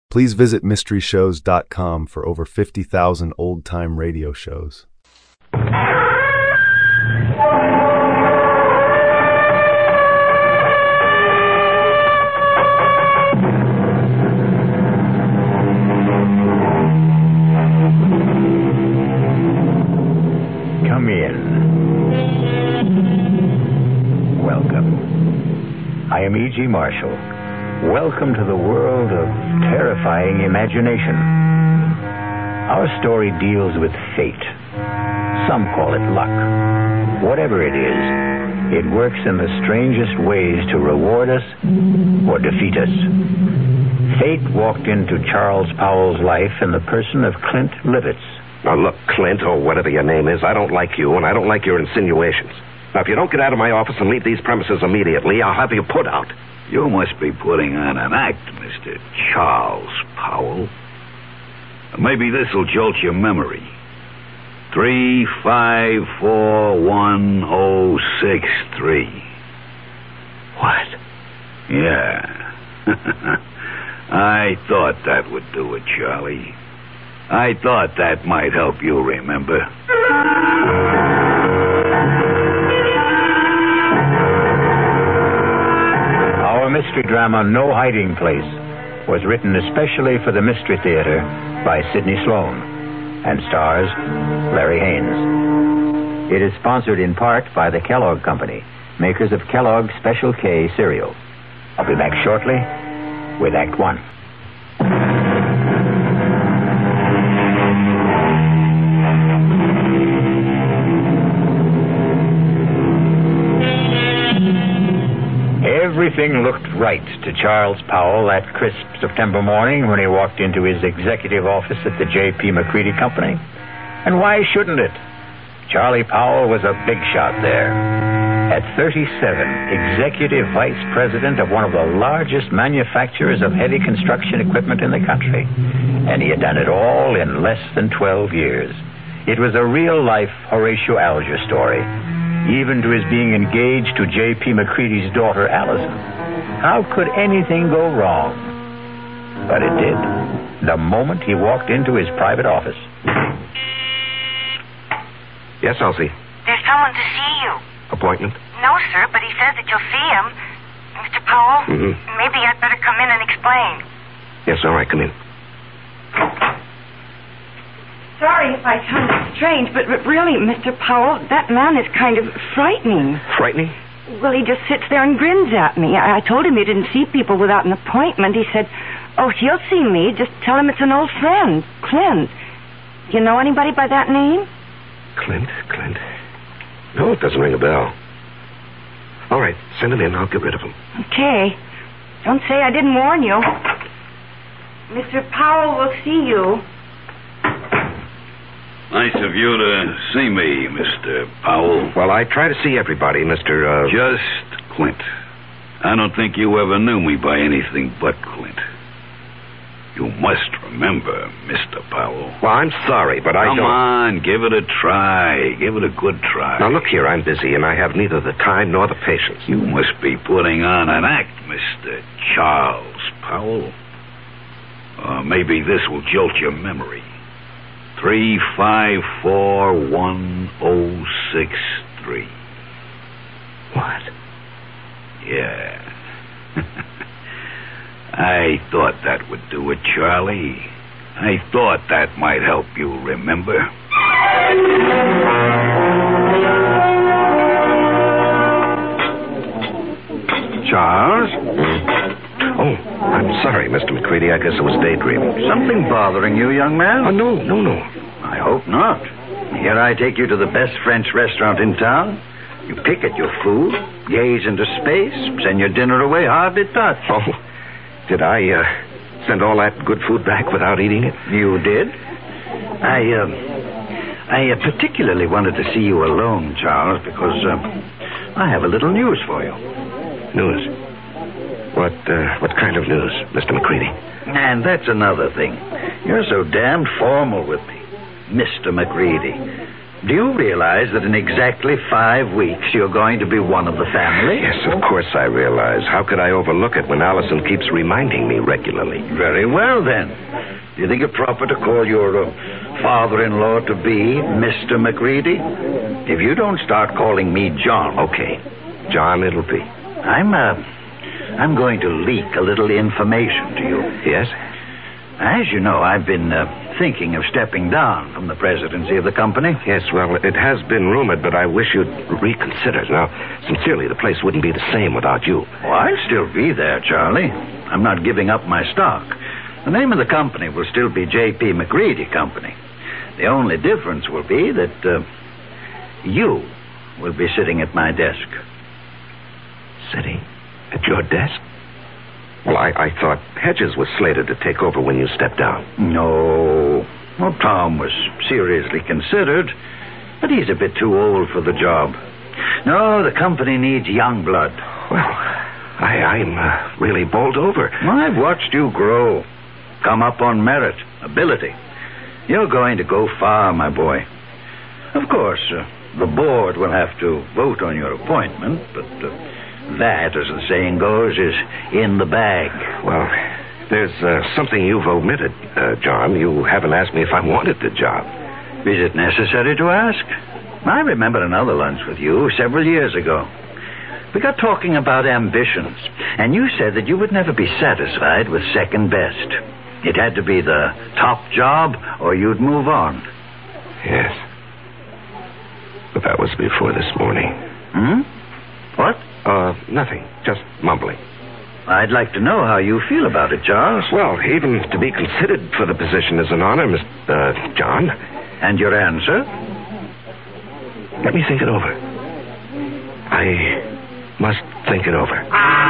Please visit MysteryShows.com for over 50,000 old-time radio shows. Come in. Welcome. I am E.G. Marshall. Welcome to the world of terrifying imagination. Our story deals with fate. Some call it luck. Whatever it is, it works in the strangest ways to reward us or defeat us. Fate walked into Charles Powell's life in the person of Clint Livitz. Now, look, Clint, or whatever your name is, I don't like you, and I don't like your insinuations. Now, if you don't get out of my office and leave these premises immediately, I'll have you put out. You must be putting on an act, Mr. Charles Powell. Maybe this will jolt your memory. 3541063. What? Yeah. I thought that would do it, Charlie. I thought that might help you remember. Our mystery drama, No Hiding Place, was written especially for the Mystery Theater by Sidney Sloan and stars Larry Haynes. It is sponsored in part by the Kellogg Company, makers of Kellogg's Special K cereal. I'll be back shortly with Act One. Everything looked right to Charles Powell that crisp September morning when he walked into his executive office at the J.P. McCready Company. And why shouldn't it? Charlie Powell was a big shot there. At 37, executive vice president of one of the largest manufacturers of heavy construction equipment in the country. And he had done it all in less than 12 years. It was a real-life Horatio Alger story, even to his being engaged to J.P. McCready's daughter, Allison. How could anything go wrong? But it did, the moment he walked into his private office. Yes, Elsie. There's someone to see you. Appointment? No, sir, but he says that you'll see him. Mr. Powell, maybe I'd better come in and explain. Yes, all right, come in. Sorry if I sound strange, but really, Mr. Powell, that man is kind of frightening. Frightening? Well, he just sits there and grins at me. I told him he didn't see people without an appointment. He said, oh, he'll see me. Just tell him it's an old friend, Clint. You know anybody by that name? Clint? No, it doesn't ring a bell. All right, send him in. I'll get rid of him. Okay. Don't say I didn't warn you. Mr. Powell will see you. Nice of you to see me, Mr. Powell. Well, I try to see everybody, Mr. Just Clint. I don't think you ever knew me by anything but Clint. You must remember, Mr. Powell. Well, I'm sorry, but I don't... Come on, give it a try. Give it a good try. Now, look here, I'm busy, and I have neither the time nor the patience. You must be putting on an act, Mr. Charles Powell. Maybe this will jolt your memory. 3541063. What? Yeah. I thought that would do it, Charlie. I thought that might help you remember. Charles? Oh, I'm sorry, Mr. McCready. I guess I was daydreaming. Something bothering you, young man? Oh, no. I hope not. Here I take you to the best French restaurant in town. You pick at your food, gaze into space, send your dinner away hardly touched. Oh, did I send all that good food back without eating it? You did? I particularly wanted to see you alone, Charles, because I have a little news for you. News? What kind of news, Mr. McCready? And that's another thing. You're so damned formal with me. Mr. McCready. Do you realize that in exactly 5 weeks you're going to be one of the family? Yes, of course I realize. How could I overlook it when Allison keeps reminding me regularly? Very well, then. Do you think it proper to call your father-in-law-to-be Mr. McCready? If you don't start calling me John... Okay. John, it'll be. I'm going to leak a little information to you. Yes? As you know, I've been thinking of stepping down from the presidency of the company. Yes, well, it has been rumored, but I wish you'd reconsider. Now, sincerely, the place wouldn't be the same without you. Oh, I'll still be there, Charlie. I'm not giving up my stock. The name of the company will still be J.P. McCready Company. The only difference will be that you will be sitting at my desk. Sitting at your desk? Well, I thought Hedges was slated to take over when you stepped down. No. Well, Tom was seriously considered, but he's a bit too old for the job. No, the company needs young blood. Well, I'm really bowled over. I've watched you grow. Come up on merit, ability. You're going to go far, my boy. Of course, the board will have to vote on your appointment, but that, as the saying goes, is in the bag. Well, there's something you've omitted, John. You haven't asked me if I wanted the job. Is it necessary to ask? I remember another lunch with you several years ago. We got talking about ambitions, and you said that you would never be satisfied with second best. It had to be the top job, or you'd move on. Yes. But that was before this morning. What? Nothing. Just mumbling. I'd like to know how you feel about it, Charles. Well, even to be considered for the position is an honor, Mr. John. And your answer? Let me think it over. I must think it over.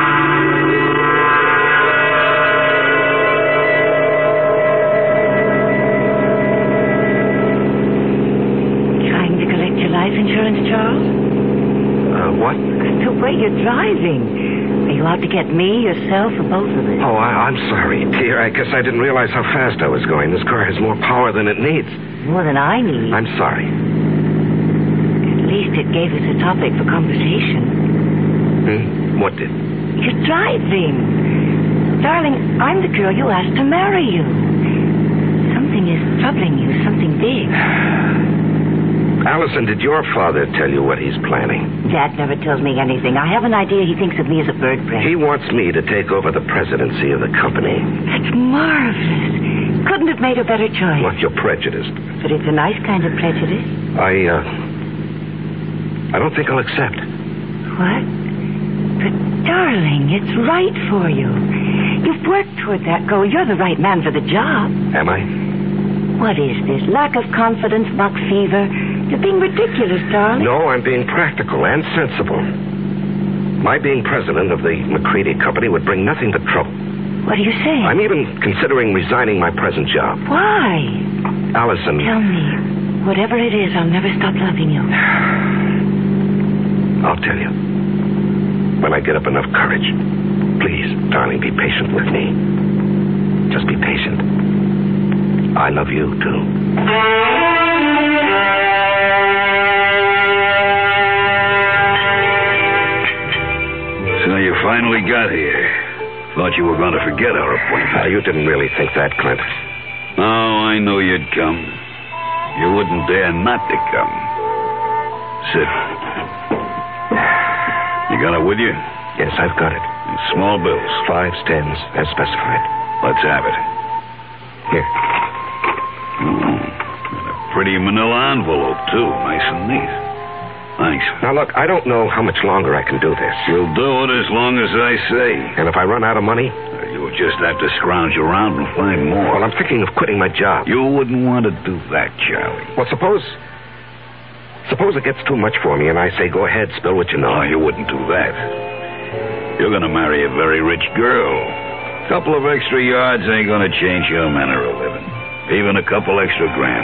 Trying to collect your life insurance, Charles? What? The way you're driving. Are you out to get me, yourself, or both of us? Oh, I'm sorry, dear. I guess I didn't realize how fast I was going. This car has more power than it needs. More than I need. I'm sorry. At least it gave us a topic for conversation. What did? You're driving. Darling, I'm the girl you asked to marry you. Something is troubling you, something big. Allison, did your father tell you what he's planning? Dad never tells me anything. I have an idea he thinks of me as a bird brain. He wants me to take over the presidency of the company. That's marvelous. Couldn't have made a better choice. Well, you're prejudiced. But it's a nice kind of prejudice. I don't think I'll accept. What? But, darling, it's right for you. You've worked toward that goal. You're the right man for the job. Am I? What is this? Lack of confidence, muck fever? You're being ridiculous, darling. No, I'm being practical and sensible. My being president of the McCready Company would bring nothing but trouble. What are you saying? I'm even considering resigning my present job. Why? Allison... Tell me. Whatever it is, I'll never stop loving you. I'll tell you. When I get up enough courage. Please, darling, be patient with me. Just be patient. I love you, too. So you finally got here. Thought you were going to forget our appointment. You didn't really think that, Clint. Oh, I knew you'd come. You wouldn't dare not to come. Sit. You got it with you? Yes, I've got it. Small bills. 5s, 10s, as specified. Let's have it. Here. And a pretty manila envelope, too. Nice and neat. Thanks. Now, look, I don't know how much longer I can do this. You'll do it as long as I say. And if I run out of money? You'll just have to scrounge around and find more. Well, I'm thinking of quitting my job. You wouldn't want to do that, Charlie. Well, suppose it gets too much for me and I say, go ahead, spill what you know. No, you wouldn't do that. You're going to marry a very rich girl. A couple of extra yards ain't going to change your manner of living. Even a couple extra grand.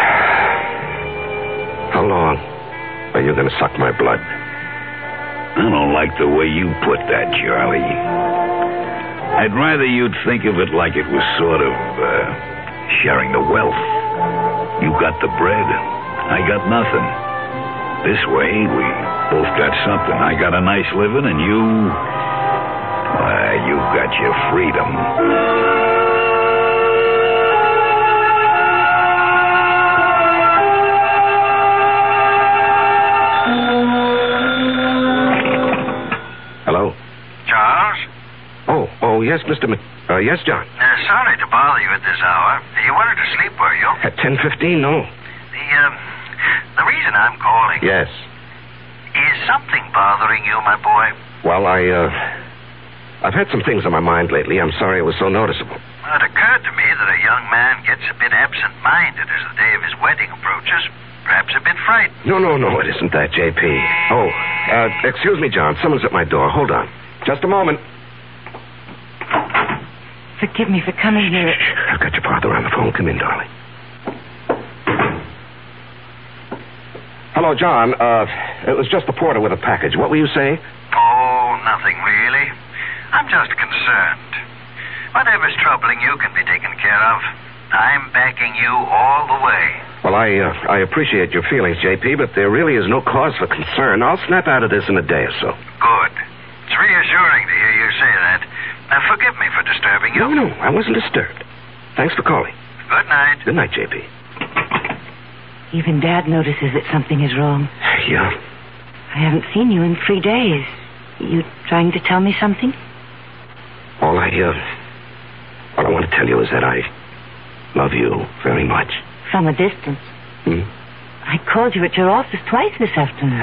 How long are you going to suck my blood? I don't like the way you put that, Charlie. I'd rather you'd think of it like it was sort of sharing the wealth. You got the bread, I got nothing. This way, we both got something. I got a nice living, and you got your freedom. Hello? Charles? Oh, yes, Mr. yes, John. Sorry to bother you at this hour. You wanted to sleep, were you? At 10:15, no. The reason I'm calling... Yes. Is something bothering you, my boy? Well, I've had some things on my mind lately. I'm sorry it was so noticeable. Well, it occurred to me that a young man gets a bit absent-minded as the day of his wedding approaches. Perhaps a bit frightened. No, it isn't that, J.P. Oh, excuse me, John. Someone's at my door. Hold on. Just a moment. Forgive me for coming here. I've got your father on the phone. Come in, darling. Hello, John. It was just the porter with a package. What were you saying? Oh, nothing really. I'm just concerned. Whatever's troubling you can be taken care of. I'm backing you all the way. Well, I appreciate your feelings, J.P., but there really is no cause for concern. I'll snap out of this in a day or so. Good. It's reassuring to hear you say that. Now, forgive me for disturbing you. No, I wasn't disturbed. Thanks for calling. Good night. Good night, J.P. Even Dad notices that something is wrong. Yeah. I haven't seen you in 3 days. You trying to tell me something? All I want to tell you is that I love you very much. From a distance. I called you at your office twice this afternoon.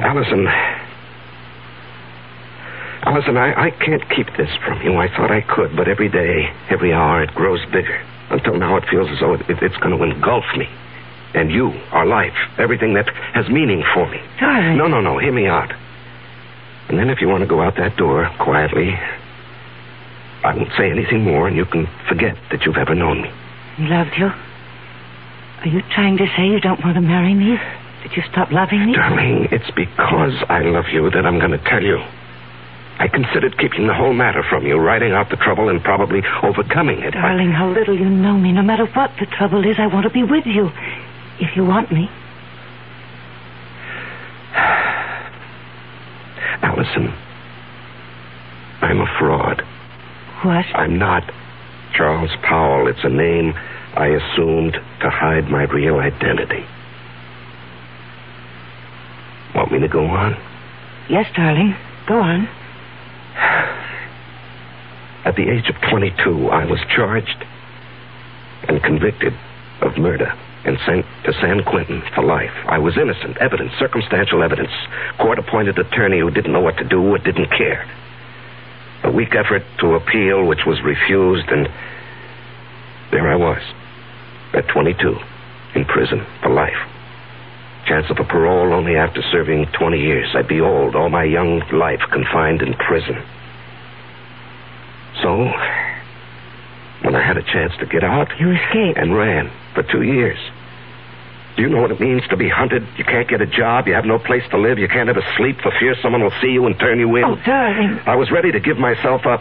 Allison, I can't keep this from you. I thought I could, but every day, every hour, it grows bigger. Until now, it feels as though it's going to engulf me. And you, our life, everything that has meaning for me. Darling. No, hear me out. And then if you want to go out that door quietly, I won't say anything more, and you can forget that you've ever known me. Loved you? Are you trying to say you don't want to marry me? Did you stop loving me? Darling, it's because I love you that I'm going to tell you. I considered keeping the whole matter from you, writing out the trouble and probably overcoming it. Darling, how little you know me. No matter what the trouble is, I want to be with you. If you want me. Allison, I'm a fraud. What? I'm not Charles Powell. It's a name I assumed to hide my real identity. Want me to go on? Yes, darling. Go on. At the age of 22, I was charged and convicted of murder and sent to San Quentin for life. I was innocent. Evidence, circumstantial evidence. Court-appointed attorney who didn't know what to do or didn't care. A weak effort to appeal, which was refused, and there I was, at 22, in prison for life. Chance of a parole only after serving 20 years. I'd be old, all my young life confined in prison. So, when I had a chance to get out... You escaped. And ran for 2 years. Do you know what it means to be hunted? You can't get a job, you have no place to live, you can't ever sleep for fear someone will see you and turn you in. Oh, darling. I was ready to give myself up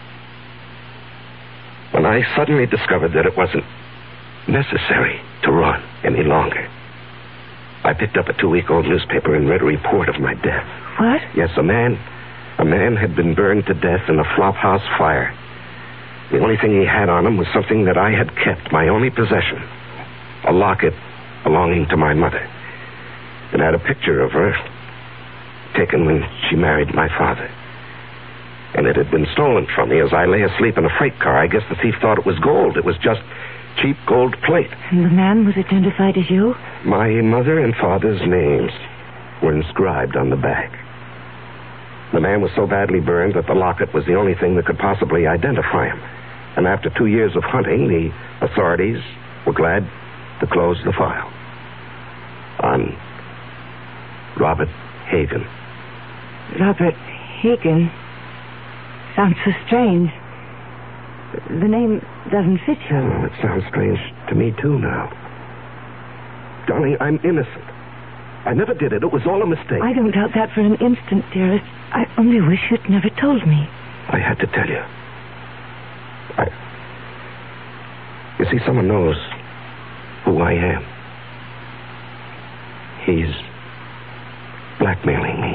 when I suddenly discovered that it wasn't necessary to run any longer. I picked up a 2-week-old newspaper and read a report of my death. What? Yes, a man had been burned to death in a flophouse fire. The only thing he had on him was something that I had kept, my only possession. A locket belonging to my mother. It had a picture of her taken when she married my father. And it had been stolen from me as I lay asleep in a freight car. I guess the thief thought it was gold. It was just cheap gold plate. And the man was identified as you? My mother and father's names were inscribed on the back. The man was so badly burned that the locket was the only thing that could possibly identify him. And after 2 years of hunting, the authorities were glad to close the file on Robert Hagen. Robert Hagen? Sounds so strange. The name doesn't fit you. Oh, it sounds strange to me, too, now. Darling, I'm innocent. I never did it. It was all a mistake. I don't doubt that for an instant, dearest. I only wish you'd never told me. I had to tell you. You see, someone knows who I am. He's blackmailing me.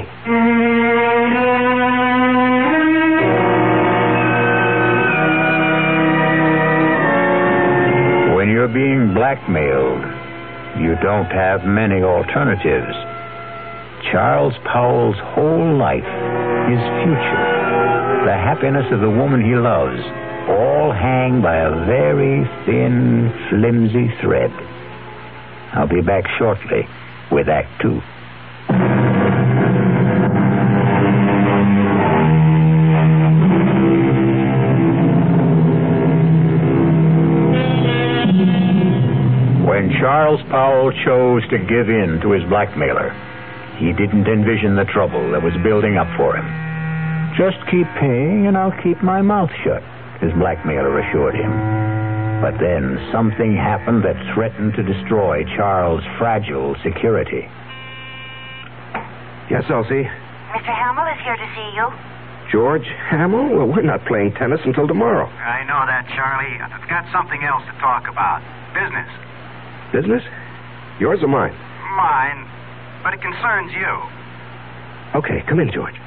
When you're being blackmailed, you don't have many alternatives. Charles Powell's whole life, his future, the happiness of the woman he loves, all hang by a very thin, flimsy thread. I'll be back shortly with Act 2. When Charles Powell chose to give in to his blackmailer, he didn't envision the trouble that was building up for him. Just keep paying and I'll keep my mouth shut, his blackmailer assured him. But then something happened that threatened to destroy Charles' fragile security. Yes, Elsie? Mr. Hamill is here to see you. George Hamill? Well, we're not playing tennis until tomorrow. I know that, Charlie. I've got something else to talk about. Business. Business? Yours or mine? Mine, but it concerns you. Okay, come in, George.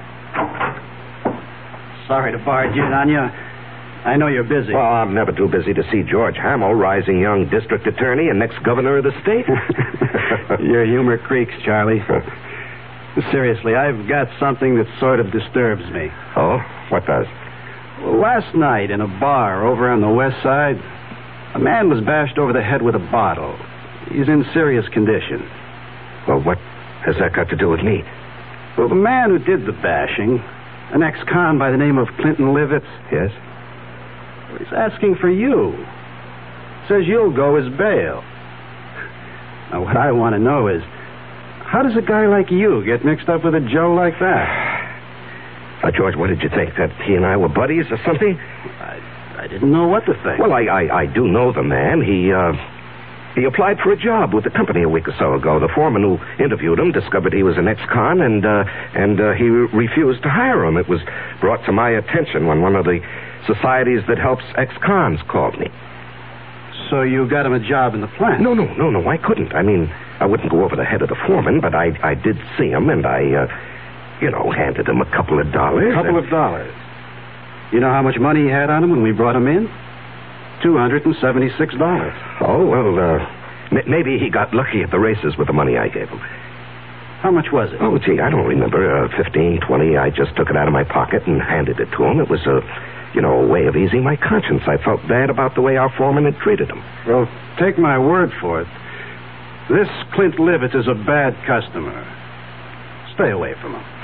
Sorry to barge in on you. I know you're busy. Well, I'm never too busy to see George Hamill, rising young district attorney and next governor of the state. Your humor creaks, Charlie. Seriously, I've got something that sort of disturbs me. Oh? What does? Well, last night in a bar over on the west side, a man was bashed over the head with a bottle. He's in serious condition. Well, what has that got to do with me? Well, the man who did the bashing, an ex-con by the name of Clinton Livitz. Yes? He's asking for you. Says you'll go as bail. Now, what I want to know is, how does a guy like you get mixed up with a Joe like that? George, what did you think? That he and I were buddies or something? I didn't know what to think. Well, I do know the man. He applied for a job with the company a week or so ago. The foreman who interviewed him discovered he was an ex-con, and he refused to hire him. It was brought to my attention when one of the societies that helps ex-cons called me. So you got him a job in the plant? No, I couldn't. I mean, I wouldn't go over the head of the foreman, but I did see him, and I handed him a couple of dollars. A couple of dollars? You know how much money he had on him when we brought him in? $276. Oh, well, maybe he got lucky at the races with the money I gave him. How much was it? Oh, gee, I don't remember. 15, 20. I just took it out of my pocket and handed it to him. It was a way of easing my conscience. I felt bad about the way our foreman had treated him. Well, take my word for it. This Clint Livitz is a bad customer. Stay away from him.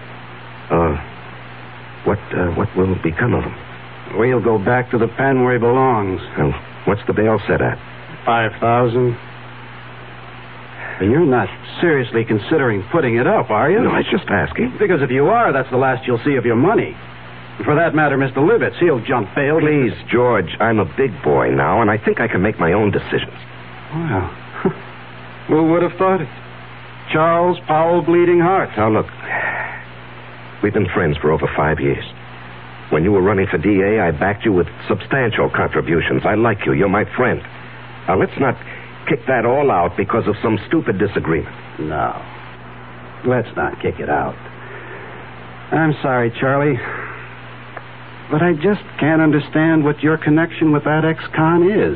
What will become of him? Well, he'll go back to the pen where he belongs. Well, what's the bail set at? $5,000. You're not seriously considering putting it up, are you? No, I was just asking. Because if you are, that's the last you'll see of your money. For that matter, Mr. Livitz, he'll jump bail. Please, George, I'm a big boy now, and I think I can make my own decisions. Well, who would have thought it? Charles Powell Bleeding Heart. Now, look, we've been friends for over 5 years. When you were running for DA, I backed you with substantial contributions. I like you. You're my friend. Now, let's not kick that all out because of some stupid disagreement. No. Let's not kick it out. I'm sorry, Charlie, but I just can't understand what your connection with that ex-con is.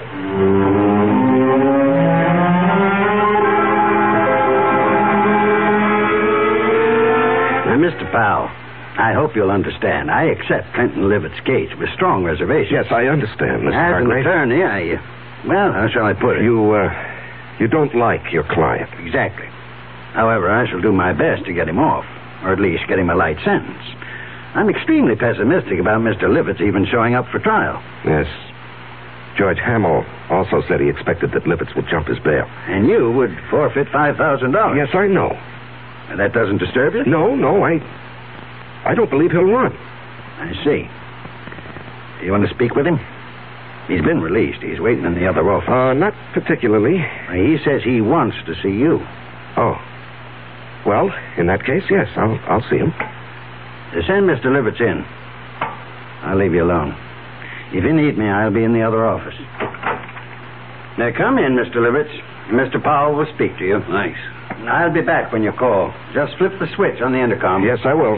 Now, Mr. Powell, I hope you'll understand. I accept Clinton Livett's case with strong reservations. Yes, I understand, Mr. As an Hargrave. attorney, well, how shall I put it? You don't like your client. Exactly. However, I shall do my best to get him off, or at least get him a light sentence. I'm extremely pessimistic about Mr. Livitz even showing up for trial. Yes. George Hamill also said he expected that Livitz would jump his bail. And you would forfeit $5,000. Yes, I know. And that doesn't disturb you? No, I don't believe he'll run. I see. You want to speak with him? He's been released. He's waiting in the other office. Not particularly. He says he wants to see you. Oh. Well, in that case, yes, I'll see him. Send Mr. Livitz in. I'll leave you alone. If you need me, I'll be in the other office. Now, come in, Mr. Livitz. Mr. Powell will speak to you. Thanks. I'll be back when you call. Just flip the switch on the intercom. Yes, I will.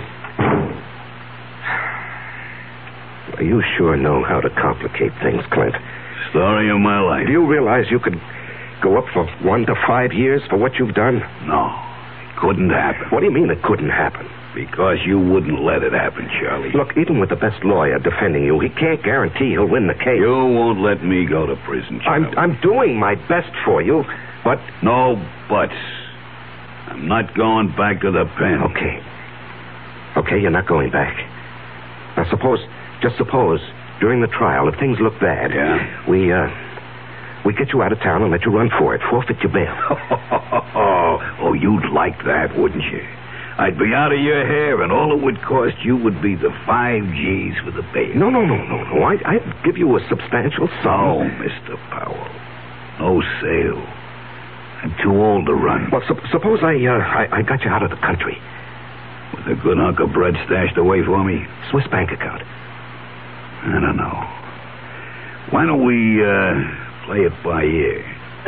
You sure know how to complicate things, Clint. Story of my life. Do you realize you could go up for 1 to 5 years for what you've done? No, it couldn't happen. What do you mean it couldn't happen? Because you wouldn't let it happen, Charlie. Look, even with the best lawyer defending you, he can't guarantee he'll win the case. You won't let me go to prison, Charlie. I'm doing my best for you, but... No buts. I'm not going back to the pen. Okay, you're not going back. Now just suppose, during the trial, if things look bad... Yeah? We get you out of town and let you run for it. Forfeit your bail. Oh, you'd like that, wouldn't you? I'd be out of your hair, and all it would cost you would be the 5 G's for the bail. No. I'd give you a substantial sum. No, Mr. Powell. No sale. I'm too old to run. Well, suppose I got you out of the country. With a good hunk of bread stashed away for me? Swiss bank account. I don't know. Why don't we play it by ear?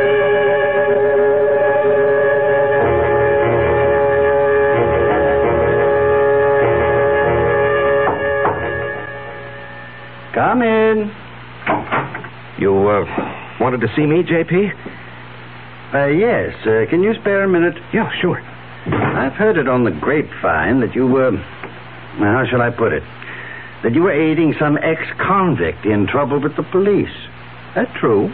Come in. You wanted to see me, J.P.? Yes. Can you spare a minute? Yeah, sure. I've heard it on the grapevine that you were... how shall I put it? That you were aiding some ex-convict in trouble with the police. That true?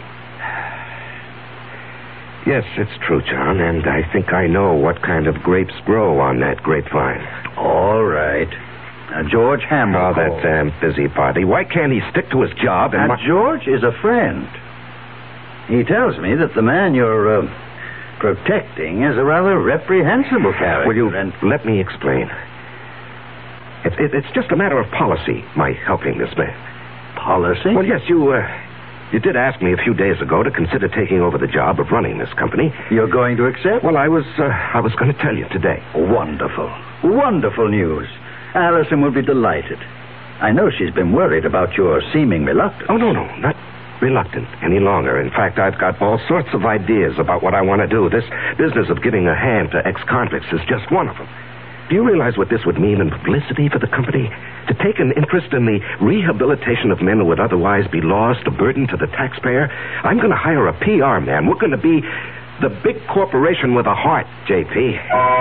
Yes, it's true, John, and I think I know what kind of grapes grow on that grapevine. All right. Now, George Hamill. Oh, that damn busybody. Why can't he stick to his job and... Now, George is a friend. He tells me that the man you're protecting is a rather reprehensible character. Will you let me explain? It's just a matter of policy, my helping this man. Policy? Well, yes, you did ask me a few days ago to consider taking over the job of running this company. You're going to accept? Well, I was going to tell you today. Wonderful. Wonderful news. Allison will be delighted. I know she's been worried about your seeming reluctance. Oh, no, not reluctant any longer. In fact, I've got all sorts of ideas about what I want to do. This business of giving a hand to ex-convicts is just one of them. Do you realize what this would mean in publicity for the company? To take an interest in the rehabilitation of men who would otherwise be lost, a burden to the taxpayer? I'm going to hire a PR man. We're going to be the big corporation with a heart, J.P.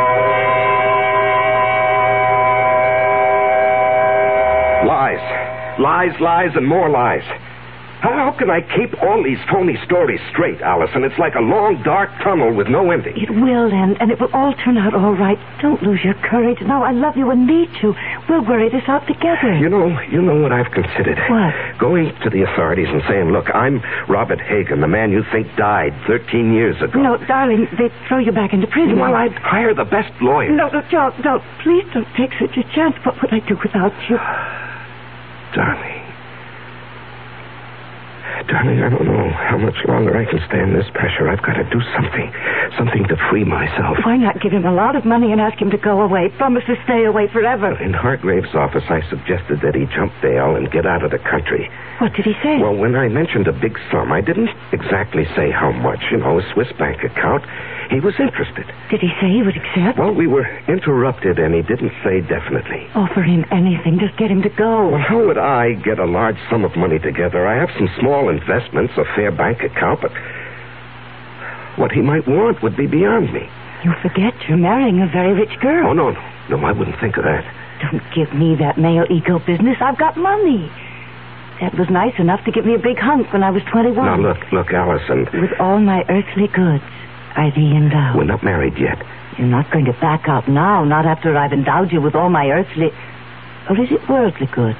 Lies, and more lies. How can I keep all these phony stories straight, Allison? It's like a long, dark tunnel with no ending. It will end, and it will all turn out all right. Don't lose your courage. No, I love you and need to. We'll worry this out together. You know what I've considered? What? Going to the authorities and saying, look, I'm Robert Hagen, the man you think died 13 years ago. No, darling, they'd throw you back into prison. Well, I'd hire the best lawyers. No, John, no. Please don't take such a chance. What would I do without you? Darling, I don't know how much longer I can stand this pressure. I've got to do something to free myself. Why not give him a lot of money and ask him to go away? Promise to stay away forever. In Hargrave's office, I suggested that he jump bail and get out of the country. What did he say? Well, when I mentioned a big sum, I didn't exactly say how much. A Swiss bank account. He was interested. Did he say he would accept? Well, we were interrupted, and he didn't say definitely. Offer him anything. Just get him to go. Well, how would I get a large sum of money together? I have some small investments, a fair bank account, but what he might want would be beyond me. You forget you're marrying a very rich girl. Oh, no, I wouldn't think of that. Don't give me that male ego business. I've got money. Dad was nice enough to give me a big hunk when I was 21. Now, look, Allison. With all my earthly goods, I thee endow. We're not married yet. You're not going to back out now, not after I've endowed you with all my earthly... Or is it worldly goods?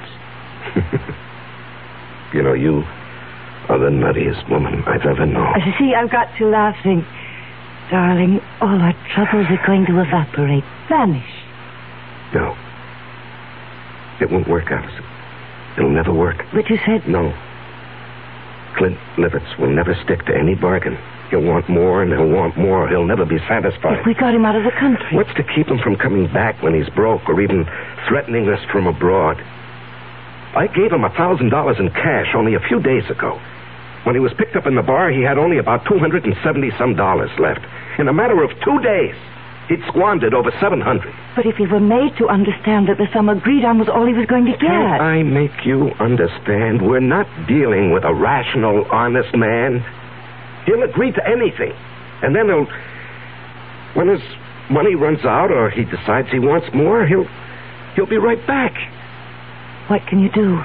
You are the nuttiest woman I've ever known. See, I've got you laughing. Darling, all our troubles are going to evaporate, vanish. No. It won't work, Allison. It'll never work. But you said... No. Clint Livitz will never stick to any bargain. He'll want more, and he'll want more. He'll never be satisfied. If we got him out of the country. What's to keep him from coming back when he's broke, or even threatening us from abroad? I gave him $1,000 in cash only a few days ago. When he was picked up in the bar, he had only about $270-some left. In a matter of 2 days, he'd squandered over $700. But if he were made to understand that the sum agreed on was all he was going to get... Can't I make you understand? We're not dealing with a rational, honest man. He'll agree to anything. And then when his money runs out or he decides he wants more, he'll be right back. What can you do?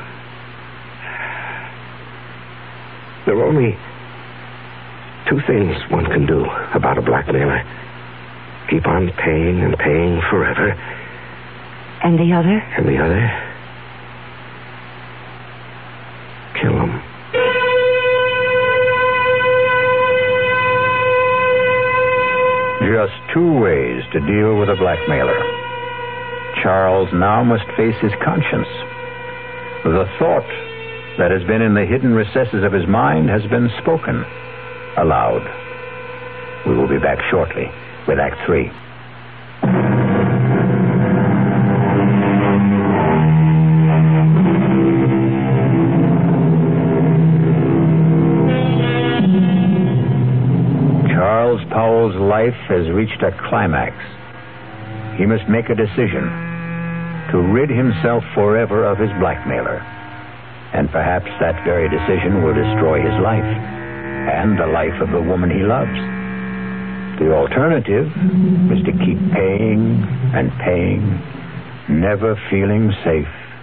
There are only 2 things one can do about a blackmailer. Keep on paying and paying forever. And the other? And the other? Kill him. Just 2 ways to deal with a blackmailer. Charles now must face his conscience. The thought that has been in the hidden recesses of his mind has been spoken aloud. We will be back shortly with Act 3. Charles Powell's life has reached a climax. He must make a decision to rid himself forever of his blackmailer. And perhaps that very decision will destroy his life and the life of the woman he loves. The alternative is to keep paying and paying, never feeling safe.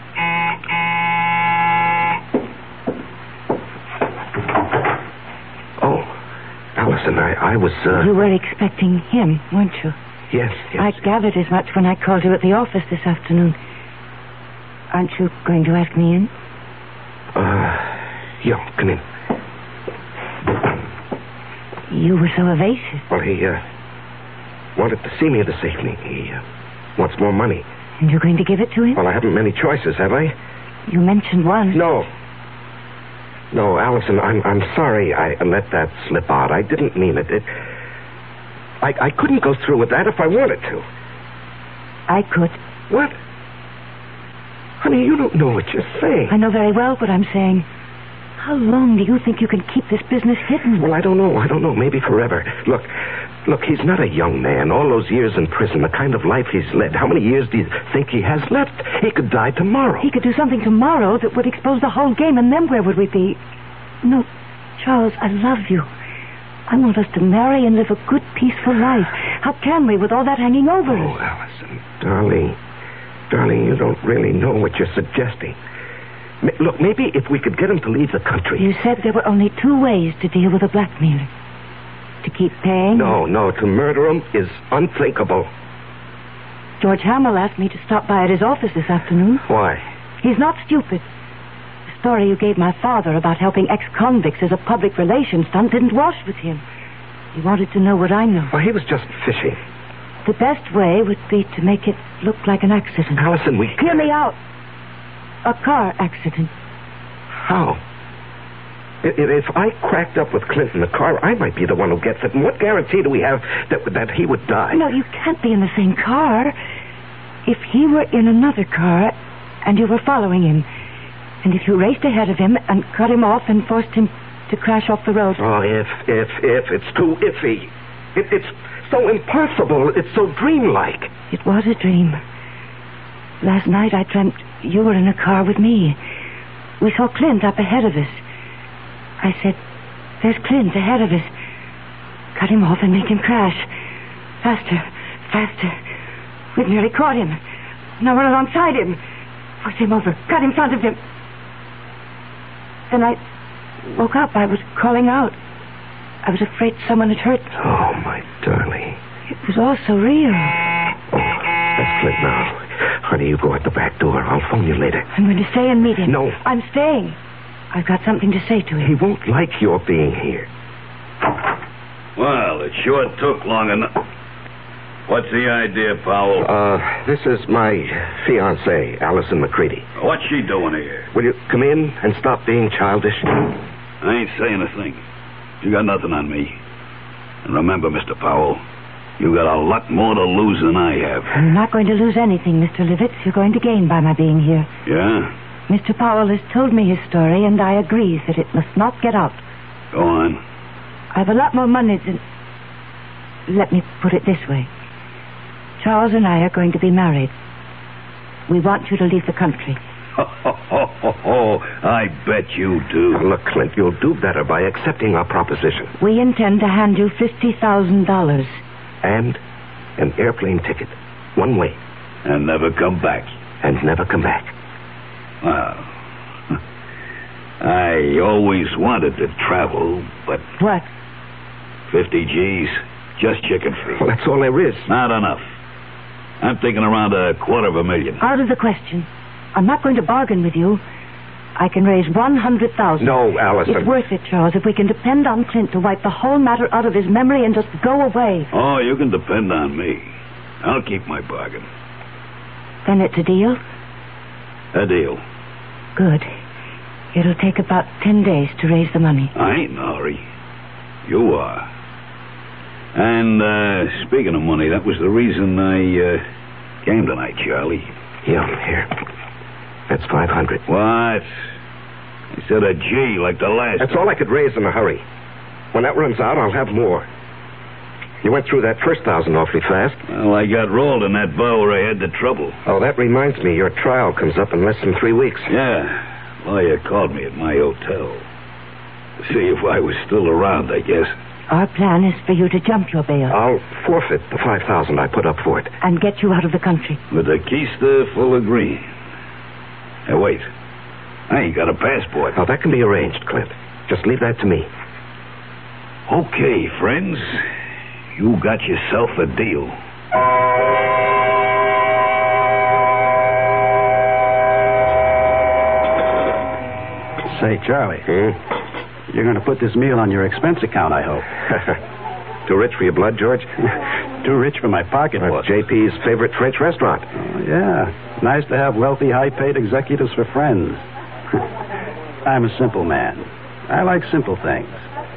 Oh, Allison, I was, You were expecting him, weren't you? Yes. I gathered as much when I called you at the office this afternoon. Aren't you going to ask me in? Yeah, come in. You were so evasive. Well, he, wanted to see me this evening. He, wants more money. And you're going to give it to him? Well, I haven't many choices, have I? You mentioned one. No, Allison, I'm sorry I let that slip out. I didn't mean it. I couldn't go through with that if I wanted to. I could. What? Honey, you don't know what you're saying. I know very well what I'm saying. How long do you think you can keep this business hidden? Well, I don't know. Maybe forever. Look, he's not a young man. All those years in prison, the kind of life he's led. How many years do you think he has left? He could die tomorrow. He could do something tomorrow that would expose the whole game, and then where would we be? No, Charles, I love you. I want us to marry and live a good, peaceful life. How can we with all that hanging over us? Oh, Allison, darling, you don't really know what you're suggesting. Look, maybe if we could get him to leave the country. You said there were only 2 ways to deal with a blackmailer. To keep paying? No, to murder him is unthinkable. George Hamill asked me to stop by at his office this afternoon. Why? He's not stupid. The story you gave my father about helping ex-convicts as a public relations stunt didn't wash with him. He wanted to know what I know. Well, he was just fishing. The best way would be to make it look like an accident. Allison, we... Hear me out. A car accident. How? If I cracked up with Clint in the car, I might be the one who gets it. And what guarantee do we have that he would die? No, you can't be in the same car. If he were in another car and you were following him, and if you raced ahead of him and cut him off and forced him to crash off the road... Oh, if. It's too iffy. It's so impossible. It's so dreamlike. It was a dream. Last night I dreamt you were in a car with me. We saw Clint up ahead of us. I said, there's Clint ahead of us. Cut him off and make him crash. Faster. We've nearly caught him. Now run alongside him. Push him over. Cut in front of him. Then I woke up. I was calling out. I was afraid someone had hurt me. Oh, my darling. It was all so real. Oh, that's Clint now. Honey, you go out the back door. I'll phone you later. I'm going to stay and meet him. No. I'm staying. I've got something to say to him. He won't like your being here. Well, it sure took long enough. What's the idea, Powell? This is my fiancée, Allison McCready. What's she doing here? Will you come in and stop being childish? I ain't saying a thing. You got nothing on me. And remember, Mr. Powell, you got a lot more to lose than I have. You're not going to lose anything, Mr. Livitz. You're going to gain by my being here. Yeah? Mr. Powell has told me his story, and I agree that it must not get out. Go on. I've a lot more money than... Let me put it this way. Charles and I are going to be married. We want you to leave the country. I bet you do. Now, look, Clint, you'll do better by accepting our proposition. We intend to hand you $50,000. And an airplane ticket. One way. And never come back. And never come back. Well, I always wanted to travel, but... What? 50 G's, just chicken feed. Well, that's all there is. Not enough. I'm thinking around $250,000. Out of the question. I'm not going to bargain with you. I can raise $100,000. No, Allison. It's worth it, Charles, if we can depend on Clint to wipe the whole matter out of his memory and just go away. Oh, you can depend on me. I'll keep my bargain. Then it's a deal? A deal. Good. It'll take about 10 days to raise the money. I ain't in a hurry. You are. And, speaking of money, that was the reason I came tonight, Charlie. Yeah, here. That's $500. What? Instead of G like the last. That's all I could raise in a hurry. When that runs out, I'll have more. You went through that first 1,000 awfully fast. Well, I got rolled in that bar where I had the trouble. Oh, that reminds me. Your trial comes up in less than 3 weeks. Yeah. Lawyer called me at my hotel. To see if I was still around, I guess. Our plan is for you to jump your bail. I'll forfeit the $5,000 I put up for it. And get you out of the country. With a keister full of green. Hey, wait. I ain't got a passport. Oh, that can be arranged, Clint. Just leave that to me. Okay, friends. You got yourself a deal. Say, Charlie. You're going to put this meal on your expense account, I hope. Too rich for your blood, George? Too rich for my pocketbook. That's JP's favorite French restaurant. Oh, yeah. Nice to have wealthy, high-paid executives for friends. I'm a simple man. I like simple things.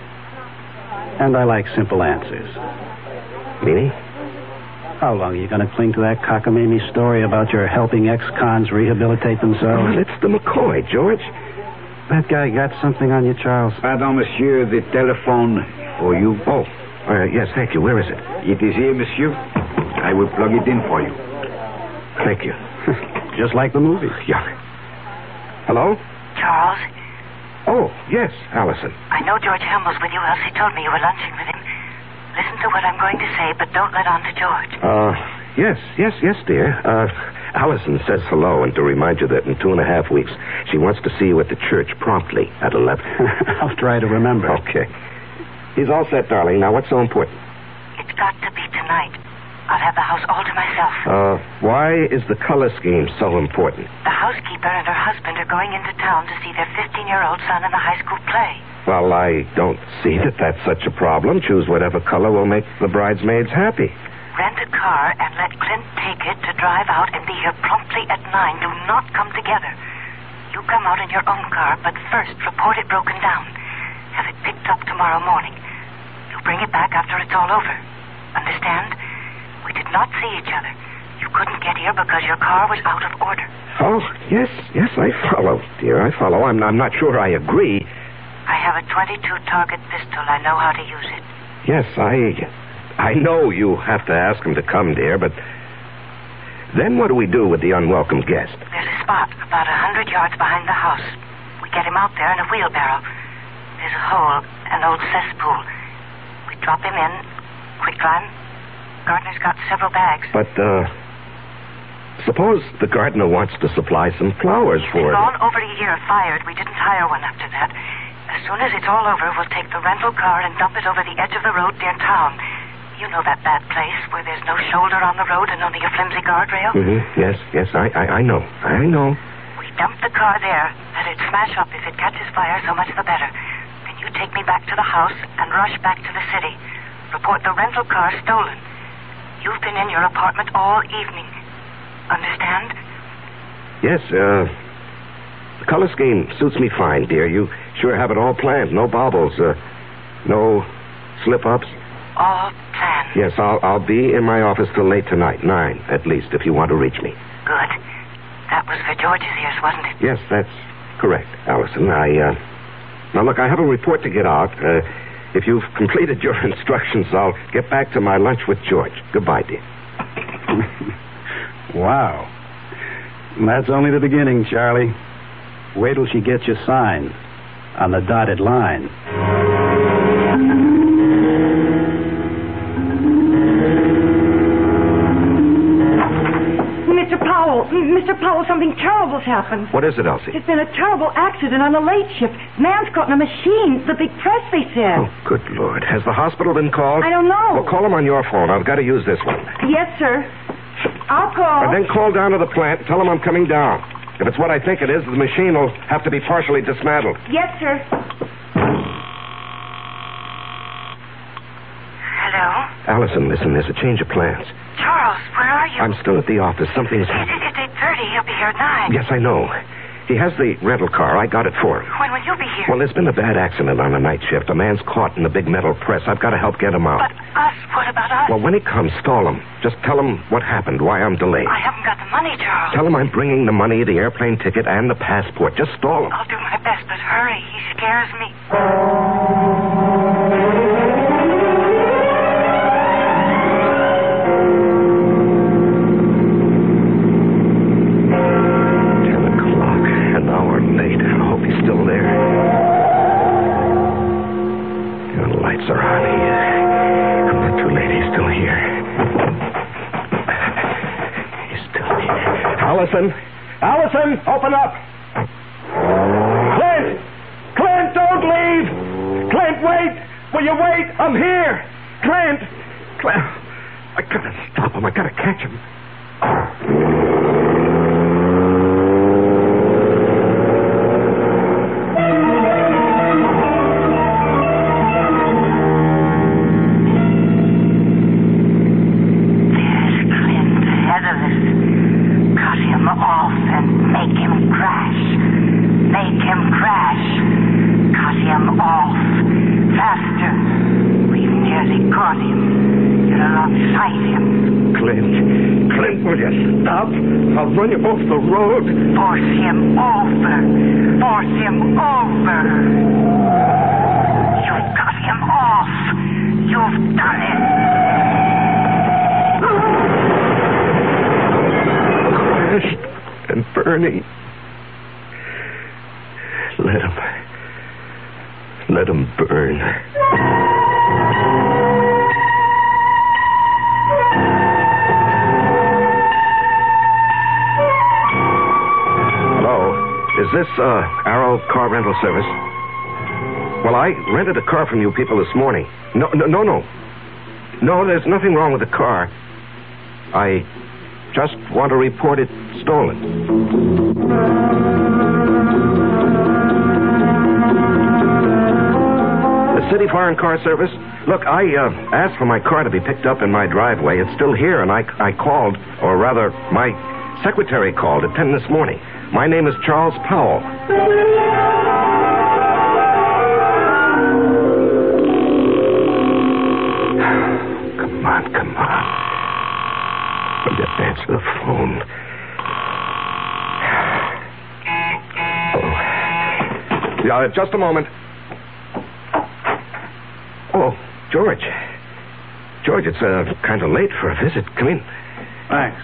And I like simple answers. Meaning? How long are you going to cling to that cockamamie story about your helping ex-cons rehabilitate themselves? Oh, it's the McCoy, George. That guy got something on you, Charles? Pardon, monsieur, the telephone for you. Oh, yes, thank you. Where is it? It is here, monsieur. I will plug it in for you. Thank you. Just like the movie. Yeah. Hello? Charles? Oh, yes, Allison. I know George Hamill's with you, else he told me you were lunching with him. Listen to what I'm going to say, but don't let on to George. Yes, dear. Allison says hello, and to remind you that in 2.5 weeks, she wants to see you at the church promptly at 11. I'll try to remember. Okay. He's all set, darling. Now, what's so important? It's got to be tonight. I'll have the house all to myself. Why is the color scheme so important? The housekeeper and her husband are going into town to see their 15-year-old son in the high school play. Well, I don't see that that's such a problem. Choose whatever color will make the bridesmaids happy. Rent a car and let Clint take it to drive out and be here promptly at 9. Do not come together. You come out in your own car, but first report it broken down. Have it picked up tomorrow morning. You bring it back after it's all over. Understand? We did not see each other. You couldn't get here because your car was out of order. Oh, yes, I follow, dear. I follow. I'm not sure I agree. I have a .22 target pistol. I know how to use it. Yes, I know you have to ask him to come, dear, but then what do we do with the unwelcome guest? There's a spot about 100 yards behind the house. We get him out there in a wheelbarrow. There's a hole, an old cesspool. We drop him in, quicklime. Gardner's got several bags. But, suppose the gardener wants to supply some flowers for It's it. gone over a year, fired. We didn't hire one after that. As soon as it's all over, we'll take the rental car and dump it over the edge of the road near town. You know that bad place where there's no shoulder on the road and only a flimsy guardrail? Mm-hmm. Yes, I know. We dump the car there. Let it smash up. If it catches fire, so much the better. Then you take me back to the house and rush back to the city. Report the rental car stolen. You've been in your apartment all evening. Understand? Yes, the color scheme suits me fine, dear. You sure have it all planned. No baubles, no slip-ups. All planned. Yes, I'll be in my office till late tonight, 9 at least, if you want to reach me. Good. That was for George's ears, wasn't it? Yes, that's correct, Allison. Now, look, I have a report to get out. If you've completed your instructions, I'll get back to my lunch with George. Goodbye, dear. Wow. That's only the beginning, Charlie. Wait till she gets you signed on the dotted line. Mr. Powell, something terrible's happened. What is it, Elsie? There's been a terrible accident on the late shift. Man's caught in a machine. The big press, they said. Oh, good Lord. Has the hospital been called? I don't know. Well, call them on your phone. I've got to use this one. Yes, sir. I'll call. And then call down to the plant and tell them I'm coming down. If it's what I think it is, the machine will have to be partially dismantled. Yes, sir. Hello? Allison, listen, there's a change of plans. Charles, where are you? I'm still at the office. Something's happened. It's 8:30. He'll be here at 9. Yes, I know. He has the rental car. I got it for him. When will you be here? Well, there's been a bad accident on the night shift. A man's caught in the big metal press. I've got to help get him out. But us? What about us? Well, when he comes, stall him. Just tell him what happened, why I'm delayed. I haven't got the money, Charles. Tell him I'm bringing the money, the airplane ticket, and the passport. Just stall him. I'll do my best, but hurry. He scares me. Allison, open up! Clint, don't leave! Clint, wait! Will you wait? I'm here! Clint! I gotta stop him. I gotta catch him. I'll run you off the road. Force him over. Force him over. You've got him off. You've done it. Crashed and burning. Let him burn. Is this, Arrow Car Rental Service? Well, I rented a car from you people this morning. No. No, there's nothing wrong with the car. I just want to report it stolen. The City Foreign Car Service? Look, I asked for my car to be picked up in my driveway. It's still here, and I called, or rather, my secretary called at 10 this morning. My name is Charles Powell. Come on. Will you answer the phone? Oh. Yeah, just a moment. Oh, George. George, it's kind of late for a visit. Come in. Thanks.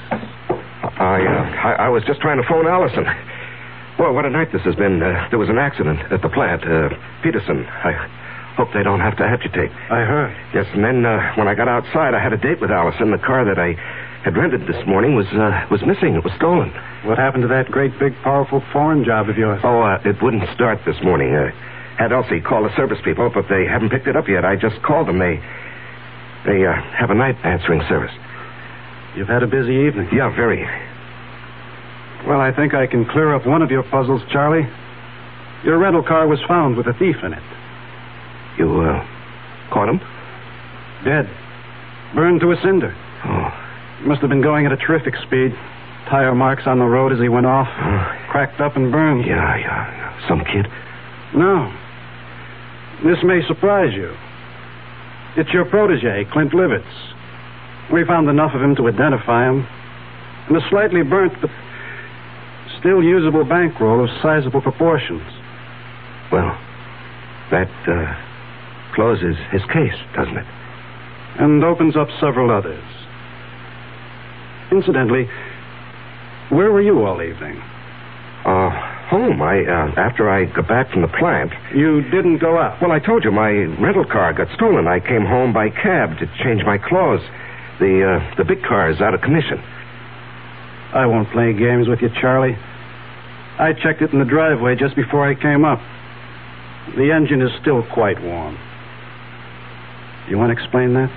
I was just trying to phone Allison. Well, what a night this has been. There was an accident at the plant. Peterson. I hope they don't have to agitate. I heard. Yes, and then when I got outside, I had a date with Allison. The car that I had rented this morning was missing. It was stolen. What happened to that great, big, powerful foreign job of yours? Oh, it wouldn't start this morning. Had Elsie call the service people, but they haven't picked it up yet. I just called them. They have a night answering service. You've had a busy evening. Yeah, very. Well, I think I can clear up one of your puzzles, Charlie. Your rental car was found with a thief in it. You, caught him? Dead. Burned to a cinder. Oh. Must have been going at a terrific speed. Tire marks on the road as he went off. Cracked up and burned. Yeah. Some kid? No. This may surprise you. It's your protege, Clint Livitz. We found enough of him to identify him. And a slightly burnt, but still usable bankroll of sizable proportions. Well, That closes his case, doesn't it? And opens up several others. Incidentally, where were you all evening? Home. After I got back from the plant. You didn't go out? Well, I told you, my rental car got stolen. I came home by cab to change my clothes. The big car is out of commission. I won't play games with you, Charlie. I checked it in the driveway just before I came up. The engine is still quite warm. You want to explain that?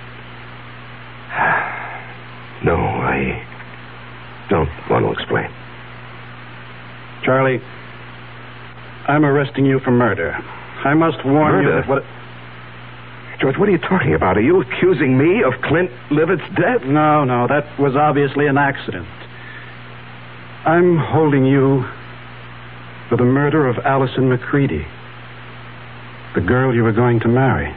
No, I don't want to explain. Charlie, I'm arresting you for murder. I must warn you that what... George, what are you talking about? Are you accusing me of Clint Livett's death? No, that was obviously an accident. I'm holding you for the murder of Allison McCready, the girl you were going to marry.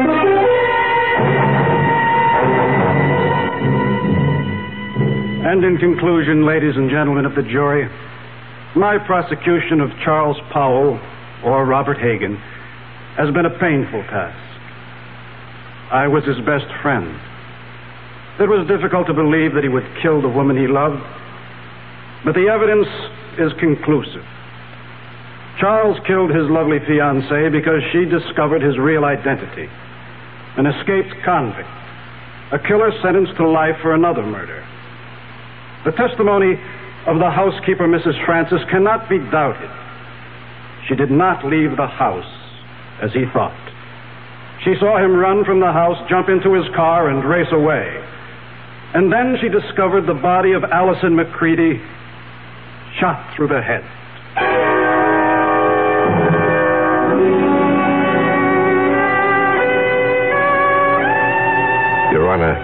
And in conclusion, ladies and gentlemen of the jury, my prosecution of Charles Powell, or Robert Hagen, has been a painful task. I was his best friend. It was difficult to believe that he would kill the woman he loved, but the evidence is conclusive. Charles killed his lovely fiancée because she discovered his real identity, an escaped convict, a killer sentenced to life for another murder. The testimony of the housekeeper, Mrs. Francis, cannot be doubted. She did not leave the house as he thought. She saw him run from the house, jump into his car, and race away. And then she discovered the body of Allison McCready shot through the head. Your Honor,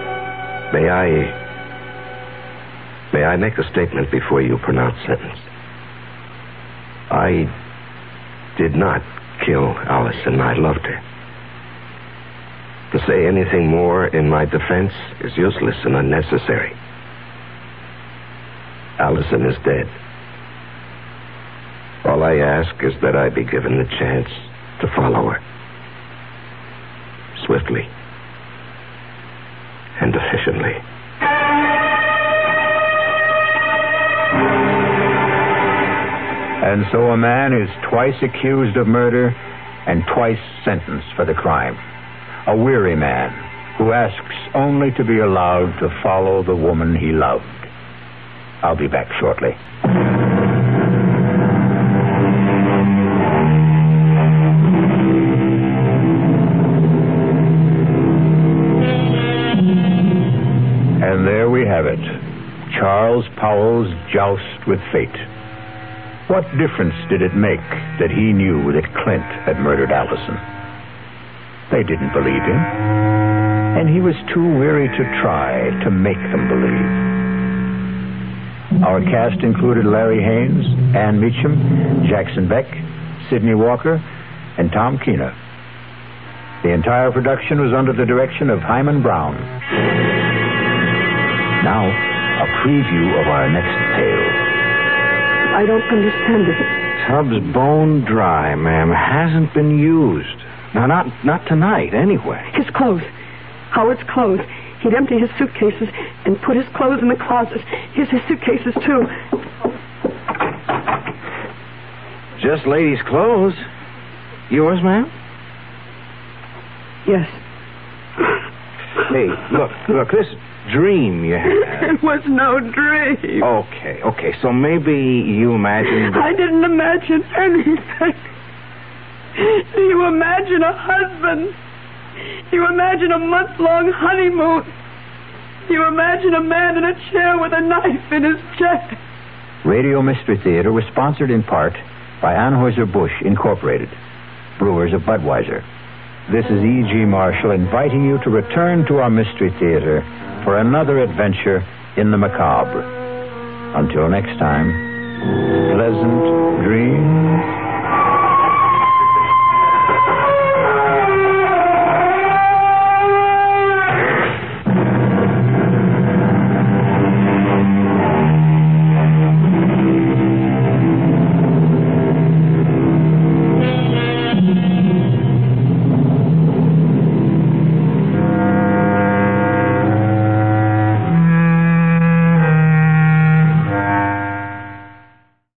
may I make a statement before you pronounce sentence? I did not kill Allison. I loved her. To say anything more in my defense is useless and unnecessary. Allison is dead. All I ask is that I be given the chance to follow her. Swiftly. And efficiently. And so a man is twice accused of murder and twice sentenced for the crime. A weary man who asks only to be allowed to follow the woman he loved. I'll be back shortly. And there we have it. Charles Powell's joust with fate. What difference did it make that he knew that Clint had murdered Allison? They didn't believe him, and he was too weary to try to make them believe. Our cast included Larry Haynes, Ann Meacham, Jackson Beck, Sidney Walker, and Tom Keener. The entire production was under the direction of Hyman Brown. Now, a preview of our next tale. I don't understand it. Tub's bone dry, ma'am. Hasn't been used. No, not tonight, anyway. His clothes. Howard's clothes. He'd empty his suitcases and put his clothes in the closet. Here's his suitcases, too. Just ladies' clothes. Yours, ma'am? Yes. Hey, look, this dream you had. It was no dream. Okay, so maybe you imagined... I didn't imagine anything. Do you imagine a husband? Do you imagine a month-long honeymoon? Do you imagine a man in a chair with a knife in his chest? Radio Mystery Theater was sponsored in part by Anheuser-Busch Incorporated, brewers of Budweiser. This is E.G. Marshall inviting you to return to our Mystery Theater for another adventure in the macabre. Until next time, pleasant dreams.